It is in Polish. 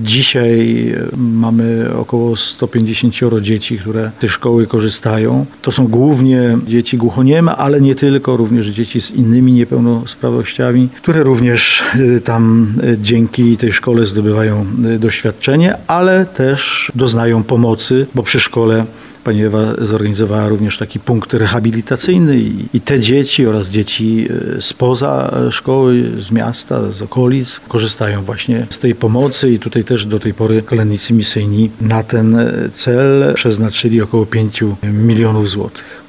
Dzisiaj mamy około 150 dzieci, które z tej szkoły korzystają. To są głównie dzieci głuchonieme, ale nie tylko, również dzieci z innymi niepełnosprawnościami, które również tam dzięki tej szkole zdobywają doświadczenie, ale też doznają pomocy, bo przy szkole pani Ewa zorganizowała również taki punkt rehabilitacyjny i te dzieci oraz dzieci spoza szkoły, z miasta, z okolic korzystają właśnie z tej pomocy i tutaj też do tej pory kolędnicy misyjni na ten cel przeznaczyli około 5 milionów złotych.